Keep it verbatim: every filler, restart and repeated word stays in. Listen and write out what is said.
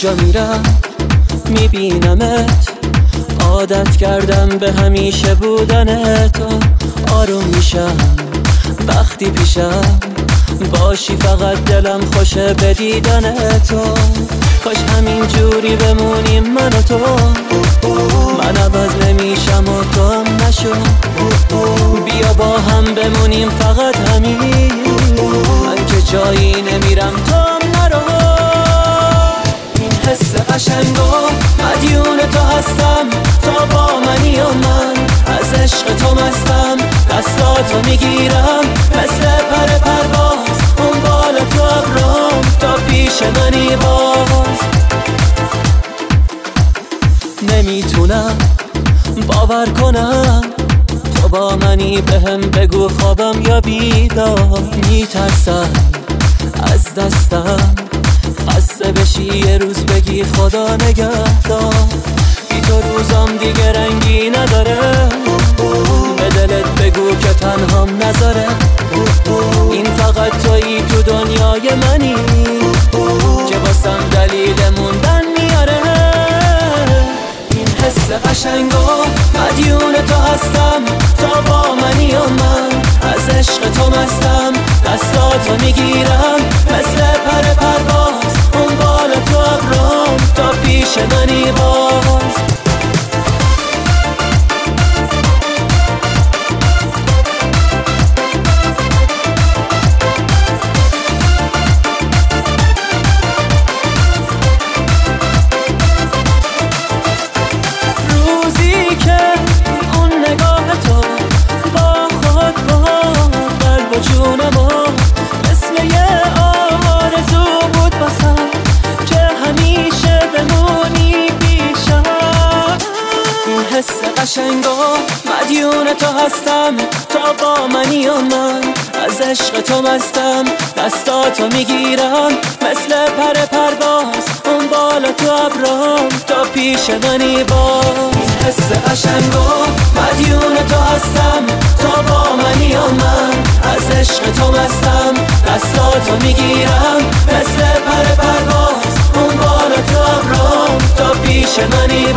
جا میرم میبینمت، عادت کردم به همیشه بودن تو. آروم میشم وقتی پیشم باشی، فقط دلم خوشه به دیدن تو. کاش همین جوری بمونیم من و تو، من عوض نمیشم و تو هم نشو. بیا با هم بمونیم فقط همین، من که جایی نمیرم تو هم نرو. این حس قشنگو مدیون تو هستم، تا با منی و من از عشق تو مستم. دستاتو میگیرم مثل پر پرواز، اون بالا تو ابرام تا پیش منی باز. نمیتونم باور کنم تو با منی، بهم بگو خوابم یا بیدار. میترسم از دستم خسته بشی یه روز بگی خدا نگهدار. بی تو روزام دیگه رنگی نداره، به دلت بگو که تنهام نذاره. این فقط تویی تو دنیای منی که واسم دلیل موندن میاره. این حس قشنگو مدیون تو هستم، تا با منی و من از عشق تو مستم. دستاتو میگیرم مثل پر پرواز، اون بالا تو ابرام تا پیش منی باز. حس قشنگو مدیون تو هستم، تا با منی و من از عشق تو مستم. دستاتو میگیرم مثل پر پرواز، اون بالا تو ابرام تا پیش منی باز. حس قشنگو مدیون تو هستم، تا با منی و من از عشق تو مستم. دستاتو میگیرم مثل پر پرواز، اون بالا تو ابرام تا پیش منی